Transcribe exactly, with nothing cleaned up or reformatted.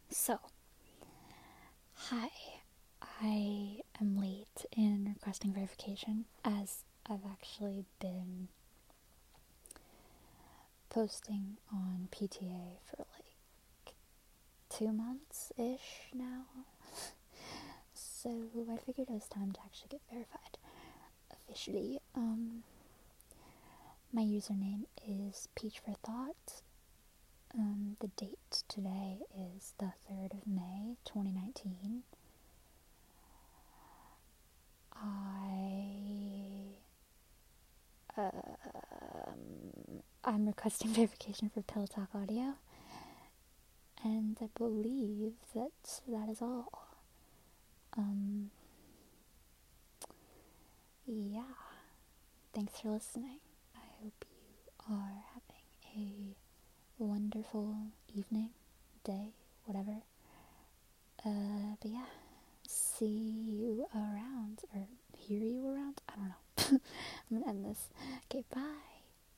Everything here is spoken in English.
So, hi. I am late in requesting verification as I've actually been posting on P T A for like two months ish now. So I figured it was time to actually get verified officially. Um, my username is Peach for Thought. Um, the date today is the third of May, twenty nineteen. I, um, I'm requesting verification for Pillow Talk Audio, and I believe that that is all. Um, yeah, thanks for listening. I hope you are having a wonderful evening, day, whatever. Uh, but yeah, see you around, or hear you around? I don't know. I'm gonna end this. Okay, bye.